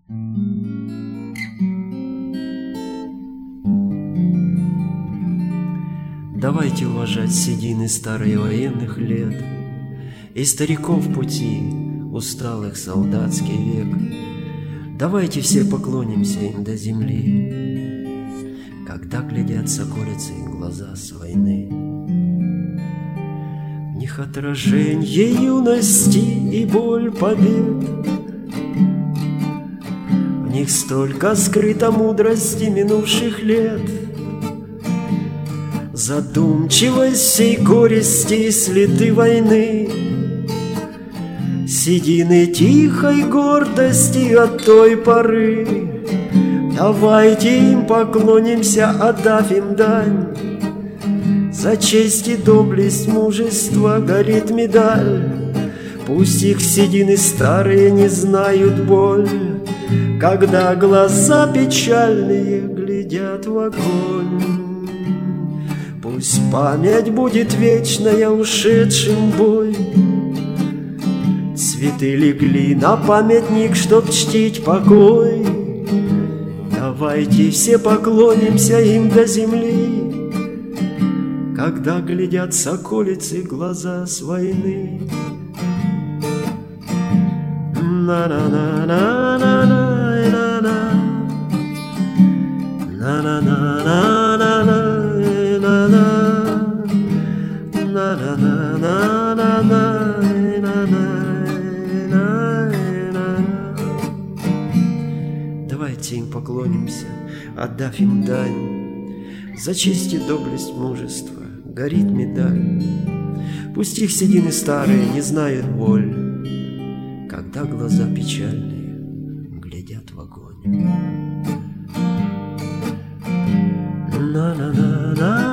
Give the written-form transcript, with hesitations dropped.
Давайте уважать седины старых военных лет и стариков пути, усталых солдатский век. Давайте все поклонимся им до земли, когда глядят соколицы глаза с войны. В них отраженье юности и боль побед, в них столько скрыто мудрости минувших лет. Задумчивость всей горести и следы войны, седины тихой гордости от той поры. Давайте им поклонимся, отдав им дань. За честь и доблесть мужества горит медаль. Пусть их седины старые не знают боль, когда глаза печальные глядят в огонь. Пусть память будет вечная ушедшим в бой. Цветы легли на памятник, чтоб чтить покой. Давайте все поклонимся им до земли, когда глядят соколицы глаза с войны. На-на-на-на-на-на-на-на, на-на-на-на-на-на-на. Давайте им поклонимся, отдав им дань. За честь и доблесть мужества горит медаль. Пусть их седины старые не знают боль, когда глаза печальные глядят в огонь. На-на-на-на.